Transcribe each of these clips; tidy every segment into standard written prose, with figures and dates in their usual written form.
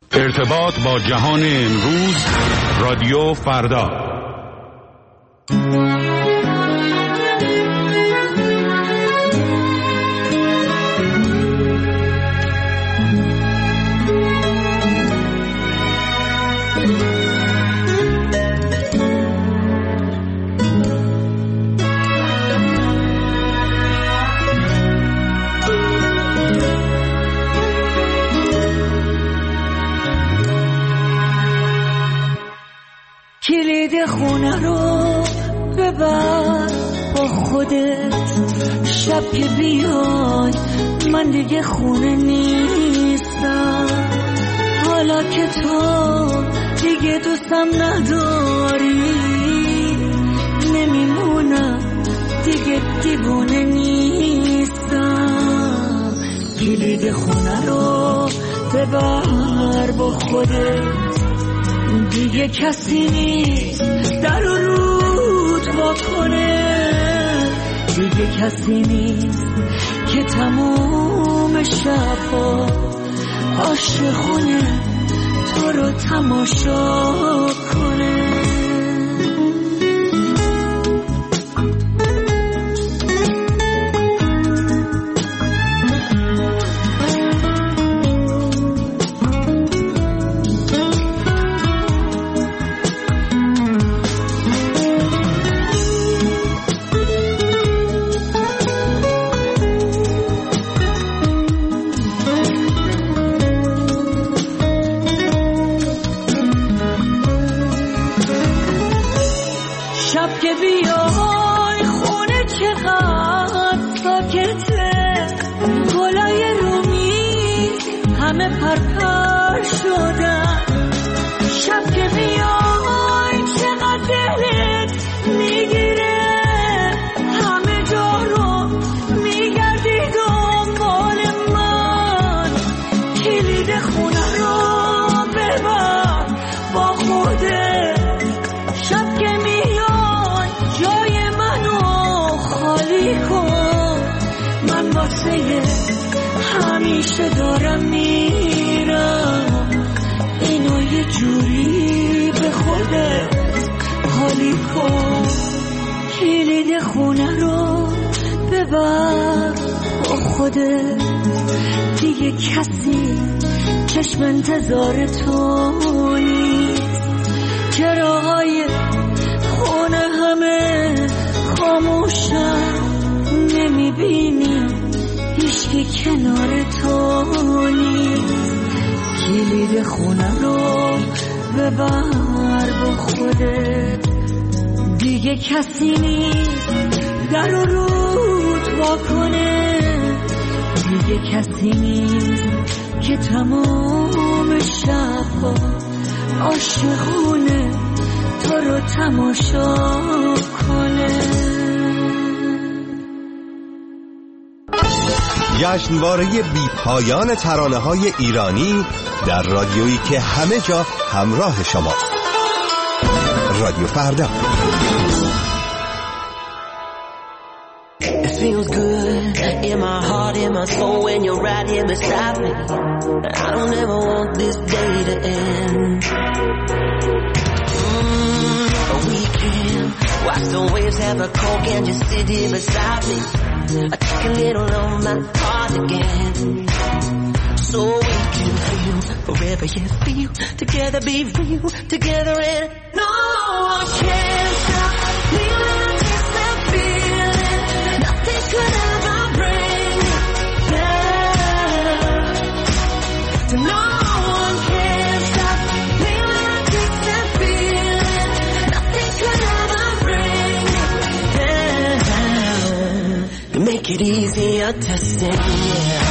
ارتباط با جهان امروز، رادیو فردا. کلید خونه رو ببر با خودت، شب که بیای من دیگه خونه نیستم. حالا که تو دیگه دوستم نداری، نمیمونم دیگه دیوونه نیستم. کلید خونه رو ببر با خودت، دیگه کسی نیست در و رود واکنه. دیگه کسی نیست که تموم شبا عاشقونه تو رو تماشا کنه. شب که بیای خونه چقدر ساکته، گلای رومی همه پرپر شدن. شب که بیای چقدر دلت میگیره، همه جا رو میگردی دنبال من. کلید خونه رو ببر با خودت، شب که من واسه همیشه دارم میرم. اینو یه جوری به خودت حالی کن. کلید خونه رو ببر با خودت، دیگه کسی چشم انتظار تو نیست. چراغای خونه همه خاموشن، نمیبینی هیچکی کنار تو نیست. کلید خونه رو ببر با خودت، دیگه کسی نیست در و رود واکنه. دیگه کسی نیست که تمام شبا عاشقونه تو رو تماشا کنه. جشنواره بی پایان ترانه‌های ایرانی در رادیویی که همه جا همراه شماست. رادیو فردا. It feels good in my heart, in my soul when you're right here beside me. I don't ever want this day to end. We can watch the waves, have a coke and just sit here beside me. I take a little on my heart again, so we can feel forever, yeah, feel together, be real together, and no one can stop me when I taste that feeling. Nothing could ever bring me down. So no one can stop me when I taste that feeling. Nothing could ever bring me down. To make it easier to sing, yeah.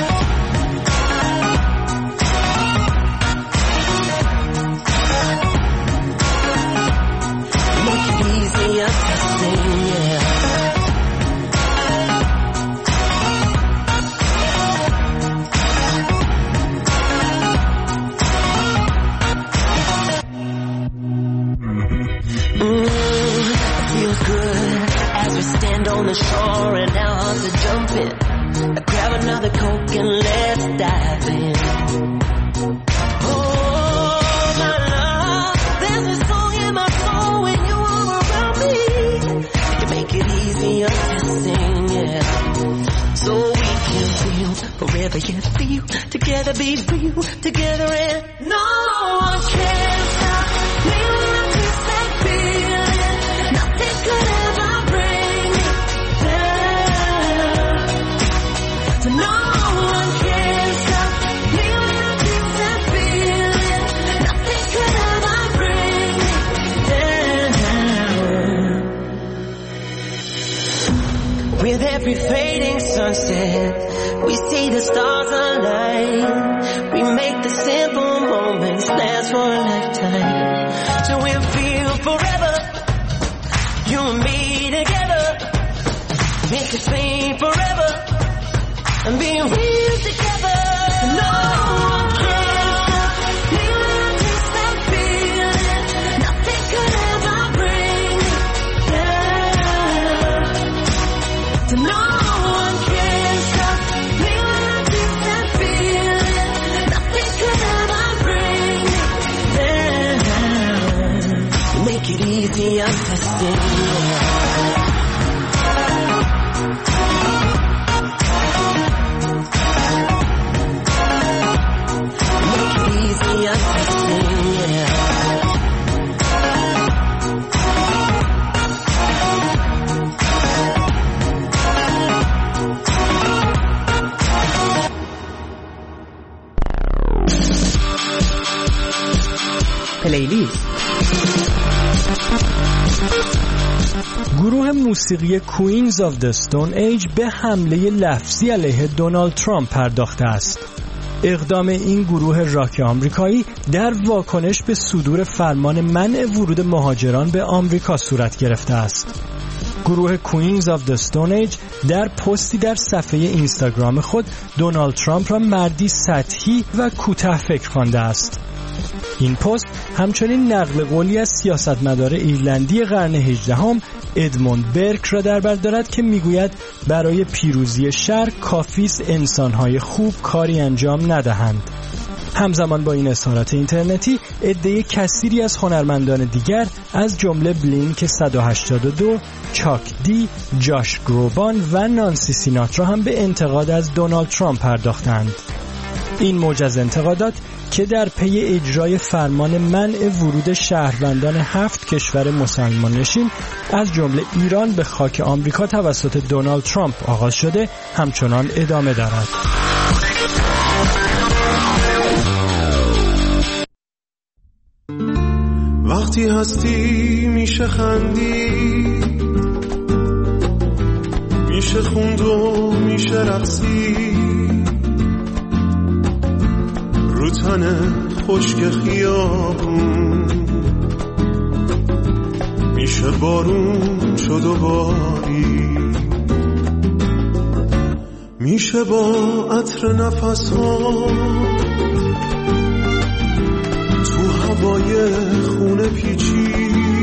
On the shore and our hearts are jumping. Grab another Coke and let's dive in. Oh, together, be real together, and no one can stop me when I taste that feeling. Nothing could ever bring me down. So no one can stop me when I taste that feeling. Nothing could ever bring me down. With every fading sunset, we see the stars align. We make the simple moments last for a lifetime. So we'll feel forever, you and me together. Make it seem forever, and being real together. No one can stop me when I taste that feeling. Nothing could ever bring me down. So no one can stop me when I taste that feeling. Nothing could ever bring me down. Make it easy, I'm testing. پلیلیست. گروه موسیقی کوینز آف د استون ایج به حمله لفظی علیه دونالد ترامپ پرداخته است. اقدام این گروه راک آمریکایی در واکنش به صدور فرمان منع ورود مهاجران به آمریکا صورت گرفته است. گروه کوینز آف د استون ایج در پستی در صفحه اینستاگرام خود دونالد ترامپ را مردی سطحی و کوتاه فکر خوانده است. این پست همچنین نقل قولی از سیاستمدار ایرلندی قرن 18 ادموند برک را در بر دارد که میگوید برای پیروزی شر کافی است انسان‌های خوب کاری انجام ندهند. همزمان با این اظهارات اینترنتی عده کثیری از هنرمندان دیگر از جمله بلینک 182، چاک دی، جاش گروبان و نانسی سیناترا هم به انتقاد از دونالد ترامپ پرداختند. این موج از انتقادات که در پی اجرای فرمان منع ورود شهروندان 7 کشور مسلمان نشین از جمله ایران به خاک آمریکا توسط دونالد ترامپ آغاز شده همچنان ادامه دارد. وقتی هستی میشه خندی، میشه خوند و میشه رقصی، رو تن خشک خیابون میشه بارون شد و باری، میشه با عطر نفس‌ها تو هوای خونه پیچی،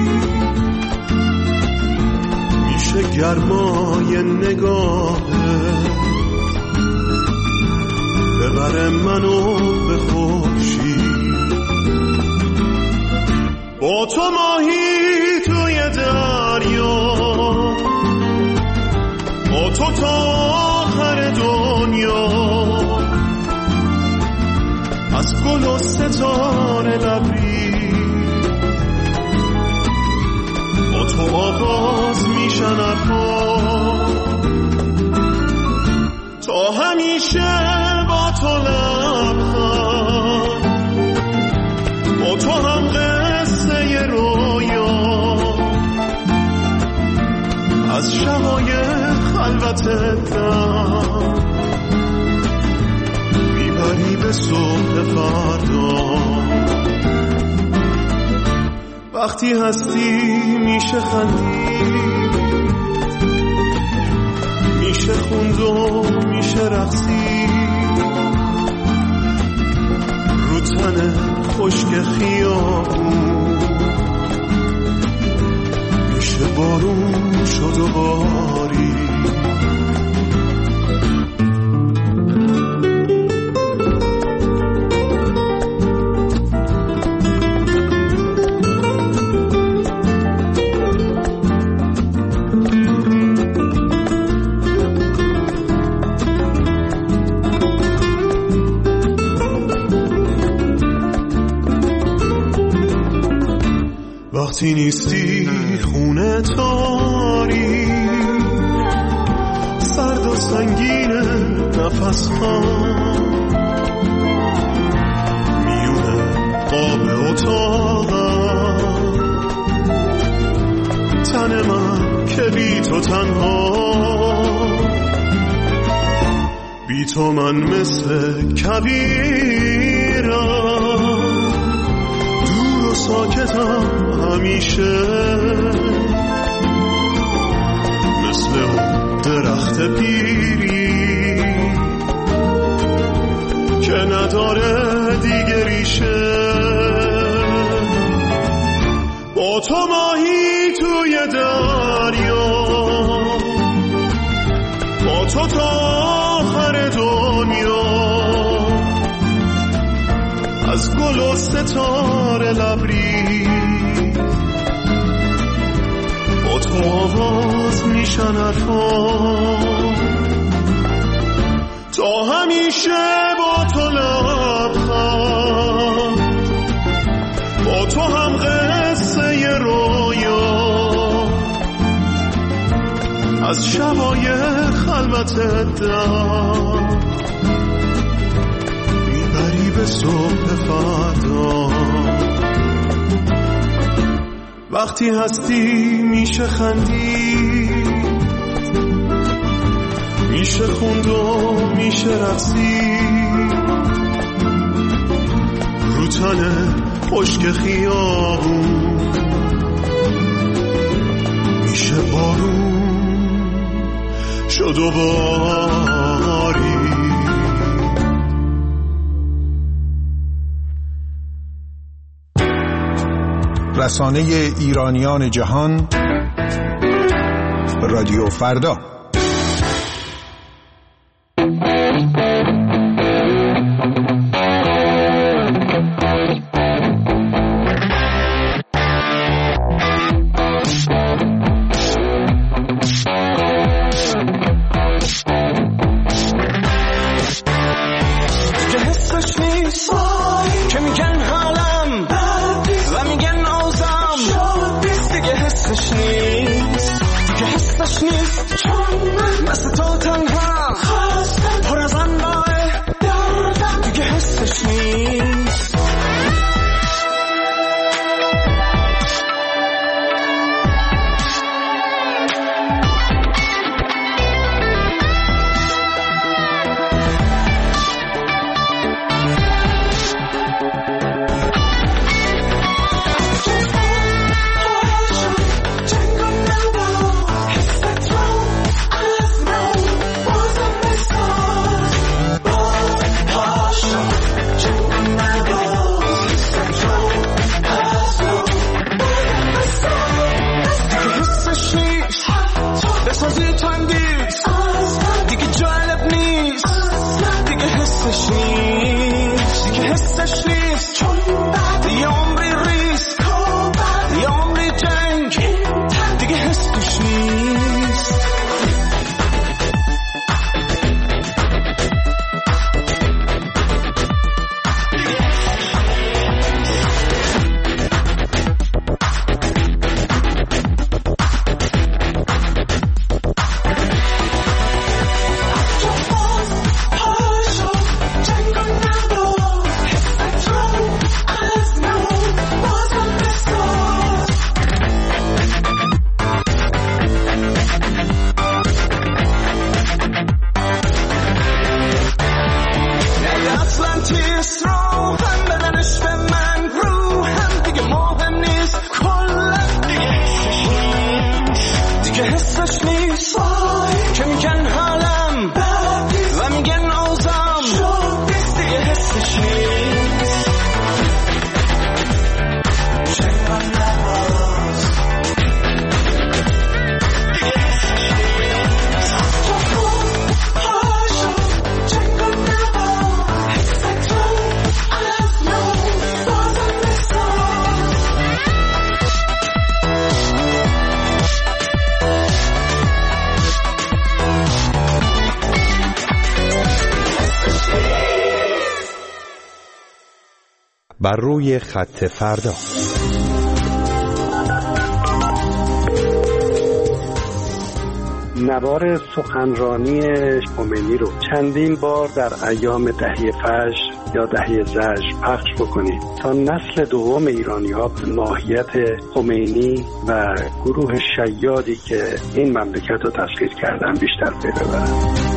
میشه گرمای نگاهه ببره منو به خورشید، با تو ماهی توی دریا، با تو تا آخر دنیا، از گل و ستاره لبریز، با تو آغاز میشن حرفا، تا همیشه با تو لبخند، با تو هم قصه رویا، از شبای خلوت دم میبری به صبح فردا. وقتی هستی میشه خندید، میشه خوند و میشه رقصید، رو تن خشک خیابون میشه بارون شد و باری. وقتی نیستی خونه تاری سرد و سنگین نفس ها میونه قاب اتاقم تن من که بی تو تنها بی تو من مثل کویرم دور و ساکتم همیشه مثل اون درخت پیری که نداره دیگه ریشه با تو ماهی توی دریا با تو تا آخر دنیا از گل و ستاره لبریز با تو آواز میشن حرفان تا همیشه با تو لبخند با تو هم قصه ی رویا از شبای خلوت دم میبری به صبح فردا وقتی هستی میشه خندی میشه خوند و میشه رقصی رو تن خشک خیابون میشه بارون شد و باری رسانه ایرانیان جهان رادیو فردا. بر روی خط فردا. نوار سخنرانی خمینی رو چندین بار در ایام دهه فجر یا دهه زجر پخش بکنید تا نسل دوم ایرانی‌ها به ماهیت خمینی و گروه شیادی که این مملکت رو تسخیر کردن بیشتر پی ببرن.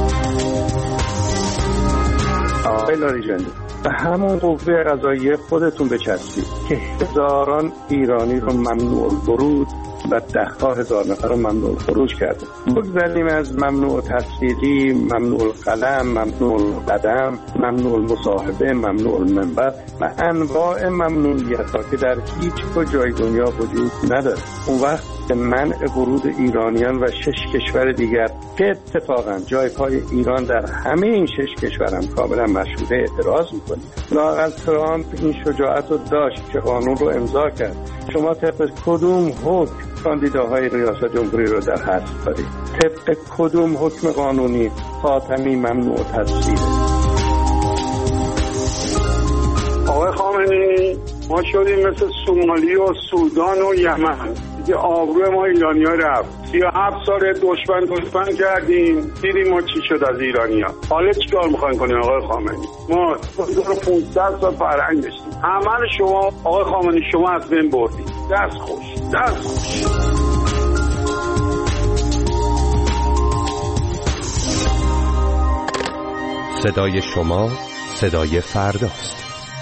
آقای لاریجانی، به همون قوه قضاییه خودتون بچسبید که هزاران ایرانی رو ممنوع الورود و 10,000 نفر رو ممنوع خروج کرده. بگذاریم از ممنوع تصویری، ممنوع القلم، ممنوع القدم، ممنوع المصاحبه، ممنوع المنبر و انواع ممنوعیت‌ها که در هیچ کجای دنیا وجود نداره. اون وقت به منع ورود ایرانیان و 6 کشور دیگر که اتفاقا جای پای ایران در همه این 6 کشور هم کاملا مشروطه اعتراض میکنید. لااقل ترامپ این شجاعت رو داشت که قانون رو امضا کرد. شما طبق کدوم حکم کاندیداهای ریاست جمهوری رو در حذف دارید؟ طبق کدوم حکم قانونی خاتمی ممنوع تصویره؟ آقای خامنه‌ای، ما شدیم مثل سومالی و سودان و یمن دیگه. آبروی ما ایرانی ها رفت. 37 سال دشمن کردیم، دیدیم ما چی شد از ایرانی ها. حالا چی کار میخواین کنیم آقای خامنه‌ای؟ ما 1500 سال فرهنگ داشتیم. عمل شما آقای خامنه‌ای، شما از بین بردید. دست خوش. صدای شما صدای فرداست.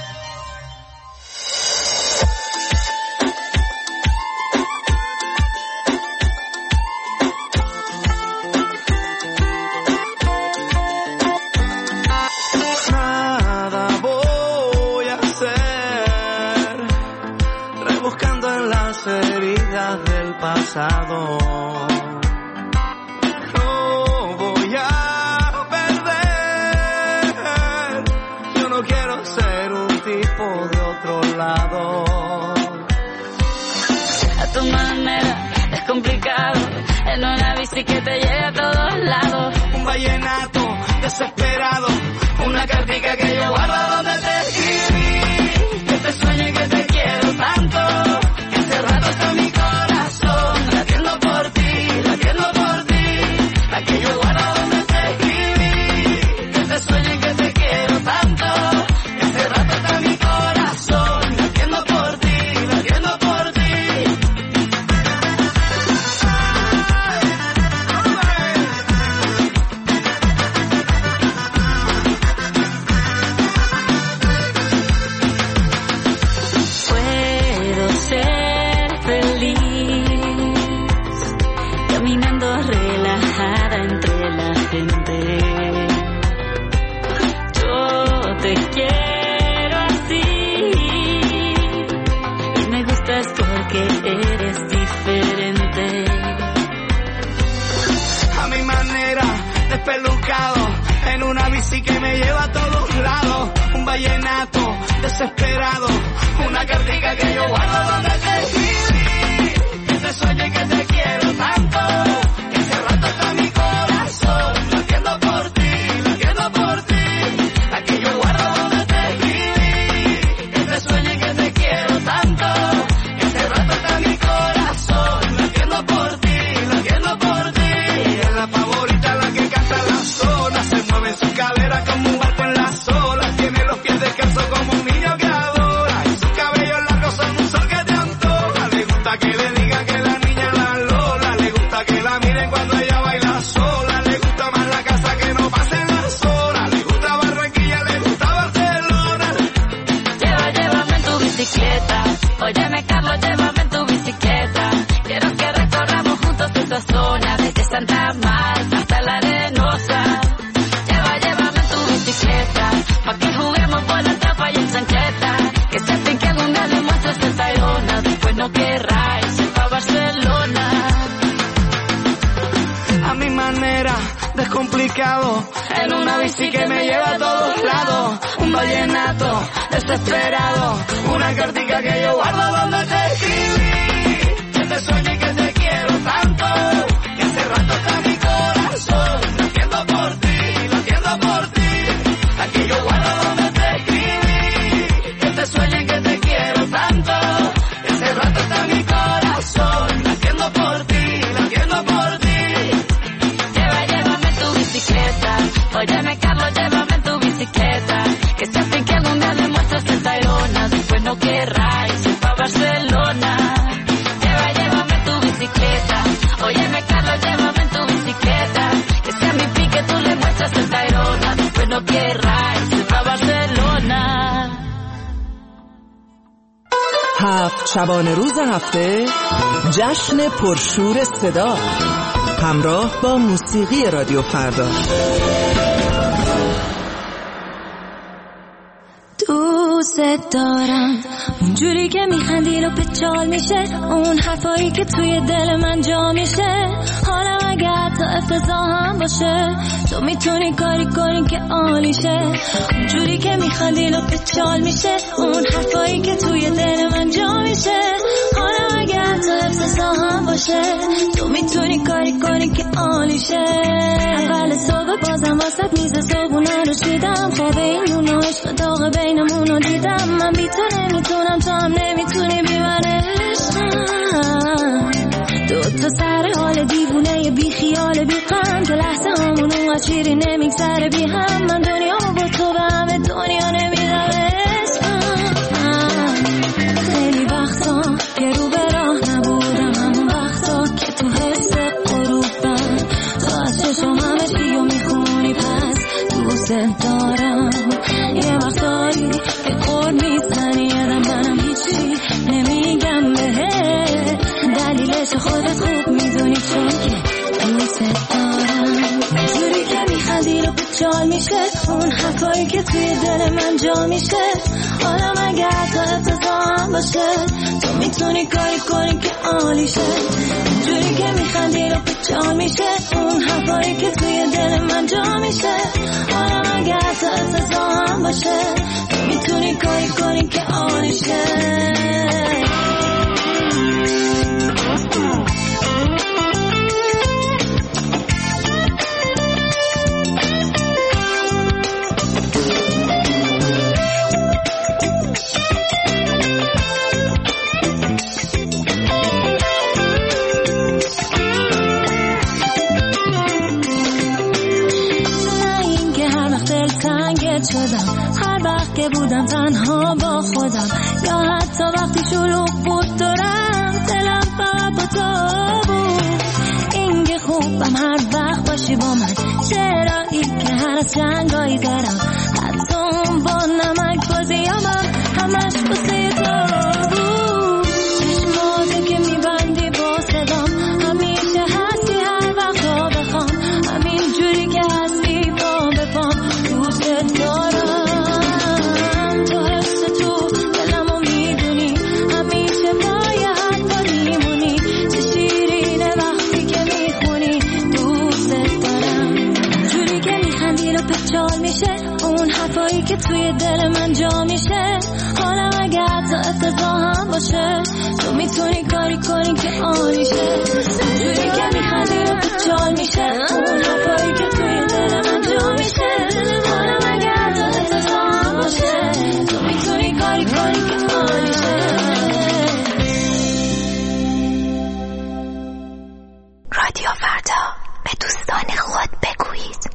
No voy a perder. Yo no quiero ser un tipo de otro lado. A tu manera es complicado, en una bici que te lleve a todos lados. Un vallenato desesperado, una cartica que yo guardo donde te escribí. Que te sueñe que te quiero tanto, que hace rato está mi corazón latiendo por ti, la que yo guardo donde te escribí. Que te sueñe que te quiero tanto, que hace rato está mi corazón latiendo por ti, latiendo por ti. Puedo ser feliz caminando relajada entre la gente. Yo te quiero así y me gustas porque eres diferente. A mi manera, despelucado, en una bici que me lleva a todos lados. Un vallenato desesperado, una cartica que yo guardo donde te escribí. Que te sueñe que te quiero tanto, que hace rato está mi corazón latiendo por ti, la que yo guardo donde te escribí. Que te sueñe que te quiero tanto, que hace rato está mi corazón latiendo por ti, Ella es la favorita, la que canta la zona, se mueve en su cadera como un barco en las olas, tiene los pies descalzos como un niño que adora, y sus cabellos largos son un sol que te antoja. Le gusta que le digan que la niña es la Lola, le gusta que la miren cuando ella baila sola, le gusta más la casa que no pasen las horas, le gusta Barranquilla, le gusta Barcelona. Llévame en tu bicicleta, óyeme Carlos, llévame en tu bicicleta. Quiero que recorramos juntos esa zona, desde Santa Marta hasta la Arenosa. Llévame en tu bicicleta, pa' que juguemos por la tapa y en chancleta. Que se hacen que algún día le muestres el Tayrona, después no querráis ir pa' Barcelona. A mi manera, descomplicado, en una bici que me lleva a todos lados. Un vallenato desesperado, una cartica que yo guardo donde te escribí. Que te sueñe que te quiero tanto, que hace rato está mi corazón latiendo por ti, la que yo guardo donde te escribí. Que te sueñe que te quiero tanto, que hace rato está mi corazón latiendo por ti, 7 شبانه روز هفته جشن پرشور صدا همراه با موسیقی رادیو فردا. دوست دارم اونجوری که میخندی رو پچال میشه، اون حرفایی که توی دل من جا میشه. حالا اگر تا افتضاح هم باشه تو میتونی کاری کنی که عالیشه. اونجوری که میخندی رو پچال میشه، اون حرفایی که توی دل من جا میشه. حالا اگر تا افتضاح هم باشه تو میتونی کاری کنی که عالیشه. اول صبح بازم واسط میز صبحونه رو شیدم، خواب این نون و عشق داغ بینمون رو دیدم. من بی تو نمیتونم، تو هم نمیتونی بی من عشقم. دو تا سر حال دیوونه بی خیال بی غم که لحظه همون اون چیری نمیگذره بی هم. من دنیا با تو به همه دنیا نمیدم عشقم. خیلی وقتا که رو به راه نبودم، همون وقتا که تو حس غروبم تو از چشم همه چیو میخونی، پس دوست دارم. یه وقتایی که قول میزنی یادم منم هیچی نمیگم بهت، دلیلش خودت خوب میدونی چون که دوست دارم. جوری که میخندی رو پچال میشه، اون حرفایی که توی دل من جا میشه. حالا مگر تا افتضاح هم باشه تو میتونی کاری کنی که عالیشه. جوری که میخندی رو پچال میشه، اون حرفایی که توی دل من جا میشه. حالا مگر تا افتضاح هم باشه تو میتونی کاری کنی که عالیشه. هر وقت که بودم تنها با خودم، یا حتی وقتی شلوغ بود دورم، دلم فقط با تو بود. این که خوبم هر وقت باشی با من، چرا این که هر از جنگایی دارم، حتی اون با نمک بازیامم همش بسه تو بود. چشماته که میبندی با صدام، همیشه هستی هر وقت ها بخوام، همین جوری که هستی پا به پام. دوست دارم تو حس تو دلمو میدونی، همیشه پای حرفا میمونی، چه شیرینه وقتی که میخونی. دوست دارم جوری که میخندی رو پچال میشه، اون حرفایی که توی دل من جا میشه. حالا اگر تا افتضاح هم باشه تو میتونی کاری کنی که عالیشه. جوری که میخندی رو پچال میشه، اون حرفایی که توی دل من جا میشه. حالا اگر تا افتضاح هم باشه تو میتونی کاری کنی که عالیشه. رادیو فردا، به دوستان خود بگویید.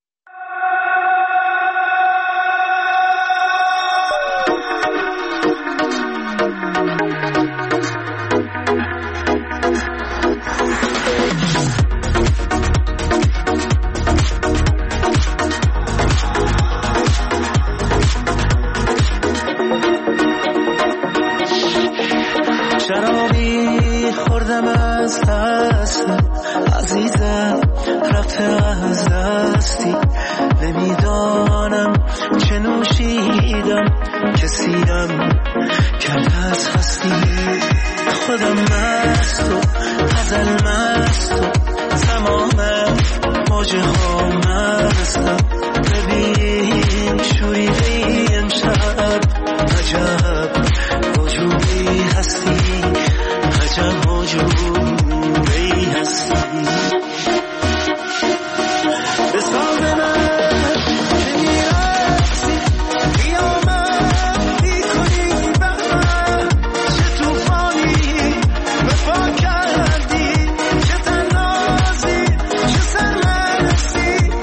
شرابی خوردم از دست عزیزم، رفته از دستی. نمیدانم چه نوشیدم، کسیم کرده از هستی. خودم مست و غزل مست و تمام موجه ها مستم. ببین شوریده امشب، عجب وجودی هستی، عجب وجودی هستی. به ساز من که میرسی قیامت میکنی به من، چه توفانی وفا کردی، چه تنازی چه سرمستی.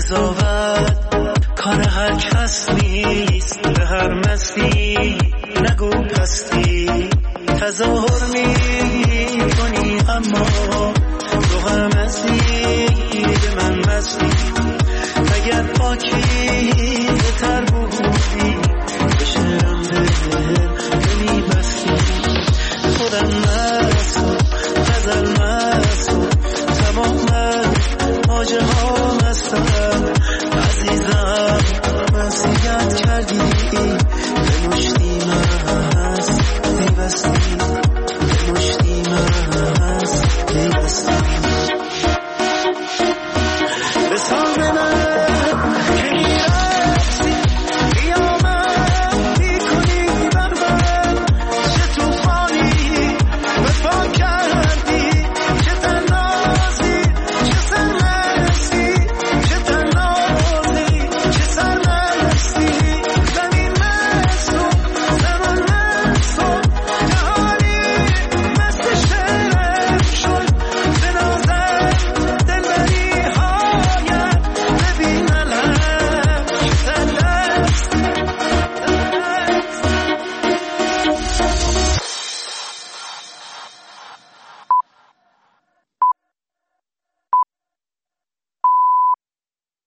قضاوت کار هر کس نیست، به هر مستی نگو پستی. تظاهر می کنی اما تو هم مستی، به من مستی. اگر پاکی تر بودی بشنم دل نمی بستی. خودم مستم غزل مستم، تمام آجه ها مستم. عزیزم وصیت کردی به مشتی مست پیوستی، به مشتی مست پیوستی. به ساز من